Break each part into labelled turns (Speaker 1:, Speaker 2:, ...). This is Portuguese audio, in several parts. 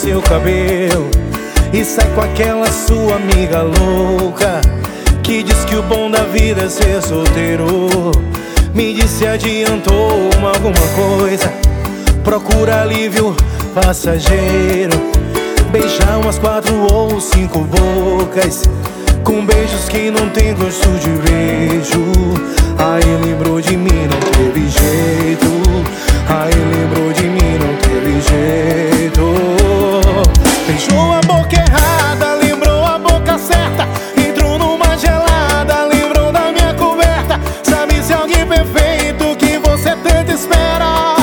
Speaker 1: seu cabelo e sai com aquela sua amiga louca que diz que o bom da vida é ser solteiro. Me diz se adiantou alguma coisa, procura alívio passageiro. Beijar umas 4 ou 5 bocas com beijos que não tem gosto de beijo. Aí lembrou de mim, não teve jeito. Aí lembrou de mim, não teve jeito. Beijou a boca errada, lembrou a boca certa. Entrou numa gelada, lembrou da minha coberta. Sabe se alguém perfeito que você tanto espera?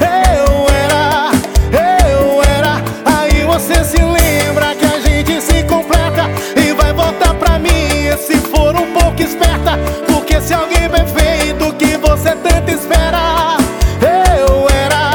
Speaker 1: Eu era. Aí você se lembra que a gente se completa e vai voltar pra mim se for um pouco esperta. Porque se alguém perfeito que você tanto espera, eu era.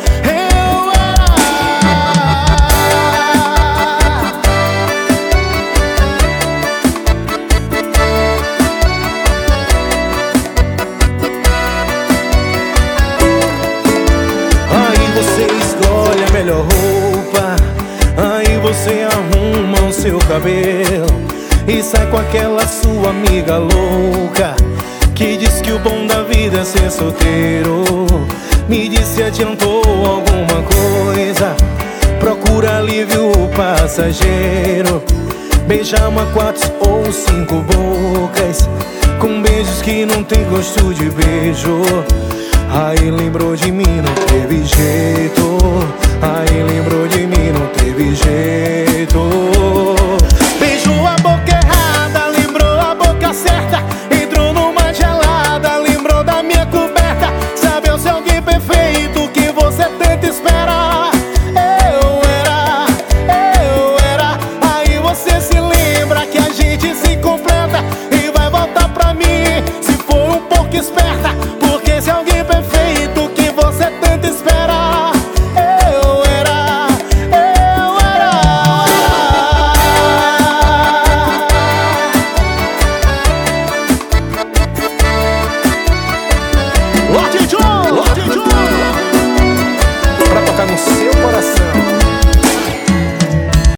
Speaker 1: Aí você escolhe a melhor roupa, aí você arruma o seu cabelo e sai com aquela sua amiga louca que diz que o bom da vida é ser solteiro. Me diz se adiantou alguma coisa, procura alívio passageiro. Beijar uma 4 ou 5 bocas com beijos que não tem gosto de beijo. Aí lembrou de mim, não teve jeito. Aí lembrou de mim, não teve jeito.